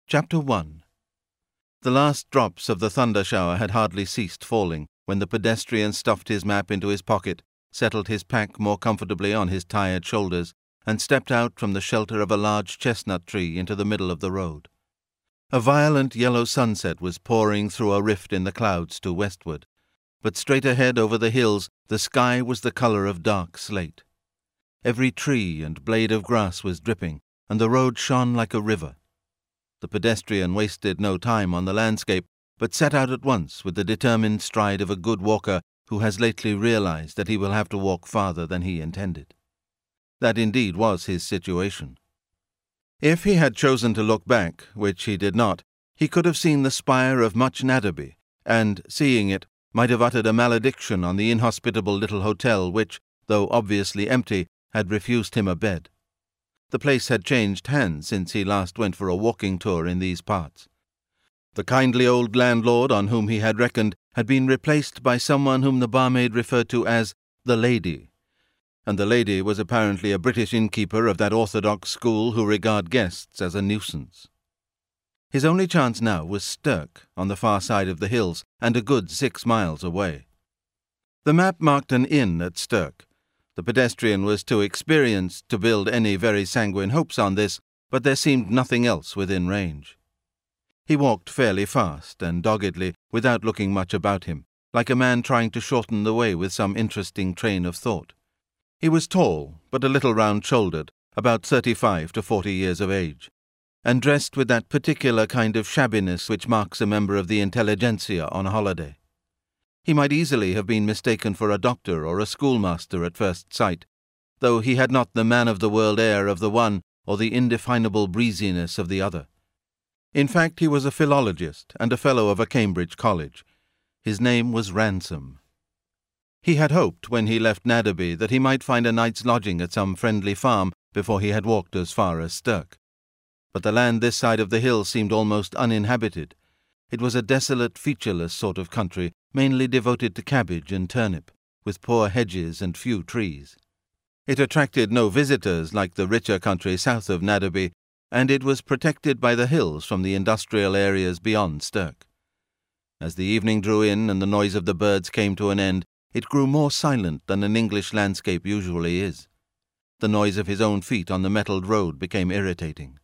Chapter 1. The last drops of the thunder shower had hardly ceased falling when the pedestrian stuffed his map into his pocket, settled his pack more comfortably on his tired shoulders, and stepped out from the shelter of a large chestnut tree into the middle of the road. A violent yellow sunset was pouring through a rift in the clouds to westward, but straight ahead over the hills the sky was the colour of dark slate. Every tree and blade of grass was dripping, and the road shone like a river. The pedestrian wasted no time on the landscape, but set out at once with the determined stride of a good walker who has lately realized that he will have to walk farther than he intended. That indeed was his situation. If he had chosen to look back, which he did not, he could have seen the spire of Much Nadderby, and, seeing it, might have uttered a malediction on the inhospitable little hotel which, though obviously empty, had refused him a bed. The place had changed hands since he last went for a walking tour in these parts. The kindly old landlord on whom he had reckoned had been replaced by someone whom the barmaid referred to as the lady, and the lady was apparently a British innkeeper of that orthodox school who regard guests as a nuisance. His only chance now was Stirk, on the far side of the hills, and a good 6 miles away. The map marked an inn at Stirk. The pedestrian was too experienced to build any very sanguine hopes on this, but there seemed nothing else within range. He walked fairly fast and doggedly, without looking much about him, like a man trying to shorten the way with some interesting train of thought. He was tall, but a little round-shouldered, about 35 to 40 years of age, and dressed with that particular kind of shabbiness which marks a member of the intelligentsia on holiday. He might easily have been mistaken for a doctor or a schoolmaster at first sight, though he had not the man-of-the-world air of the one or the indefinable breeziness of the other. In fact, he was a philologist and a fellow of a Cambridge college. His name was Ransom. He had hoped, when he left Nadderby, that he might find a night's lodging at some friendly farm before he had walked as far as Stirk. But the land this side of the hill seemed almost uninhabited. It was a desolate, featureless sort of country, mainly devoted to cabbage and turnip, with poor hedges and few trees. It attracted no visitors like the richer country south of Nadderby, and it was protected by the hills from the industrial areas beyond Stirk. As the evening drew in and the noise of the birds came to an end, it grew more silent than an English landscape usually is. The noise of his own feet on the metalled road became irritating.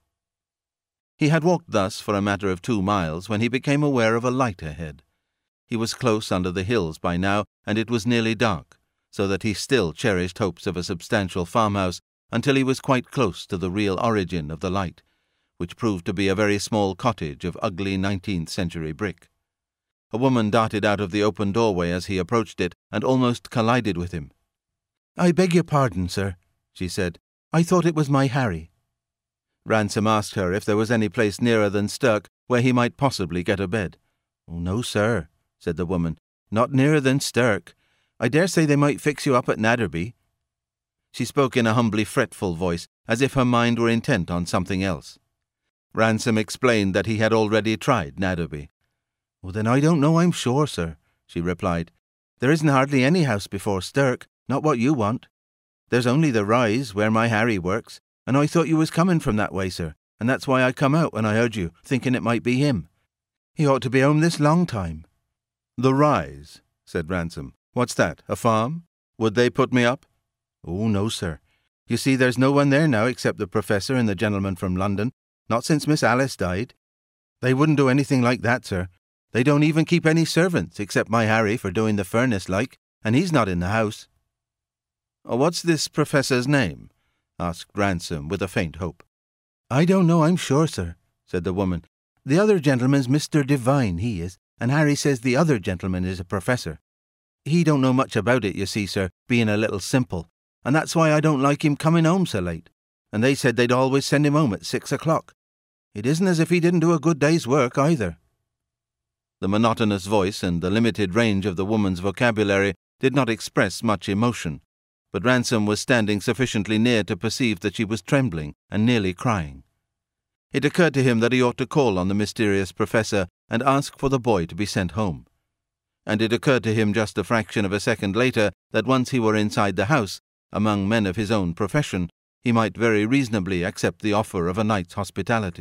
He had walked thus for a matter of 2 miles when he became aware of a light ahead. He was close under the hills by now, and it was nearly dark, so that he still cherished hopes of a substantial farmhouse until he was quite close to the real origin of the light, which proved to be a very small cottage of ugly 19th-century brick. A woman darted out of the open doorway as he approached it and almost collided with him. "I beg your pardon, sir," she said. "I thought it was my Harry." Ransom asked her if there was any place nearer than Stirk where he might possibly get a bed. "Oh, no, sir," said the woman. "Not nearer than Stirk. I dare say they might fix you up at Nadderby." She spoke in a humbly fretful voice, as if her mind were intent on something else. Ransom explained that he had already tried Nadderby. "Oh, then I don't know, I'm sure, sir," she replied. "There isn't hardly any house before Stirk, not what you want. There's only the Rise, where my Harry works, and I thought you was coming from that way, sir, and that's why I come out when I heard you, thinking it might be him. He ought to be home this long time." "The Rise," said Ransom. "What's that, a farm? Would they put me up?" "Oh, no, sir. You see, there's no one there now except the Professor and the gentleman from London, not since Miss Alice died. They wouldn't do anything like that, sir. They don't even keep any servants, except my Harry for doing the furnace like, and he's not in the house." "What's this Professor's name?" asked Ransom with a faint hope. "I don't know, I'm sure, sir," said the woman. "The other gentleman's Mr. Devine, he is, and Harry says the other gentleman is a professor. He don't know much about it, you see, sir, being a little simple, and that's why I don't like him coming home so late. And they said they'd always send him home at 6 o'clock. It isn't as if he didn't do a good day's work, either." The monotonous voice and the limited range of the woman's vocabulary did not express much emotion, but Ransom was standing sufficiently near to perceive that she was trembling and nearly crying. It occurred to him that he ought to call on the mysterious professor and ask for the boy to be sent home. And it occurred to him just a fraction of a second later that once he were inside the house, among men of his own profession, he might very reasonably accept the offer of a night's hospitality.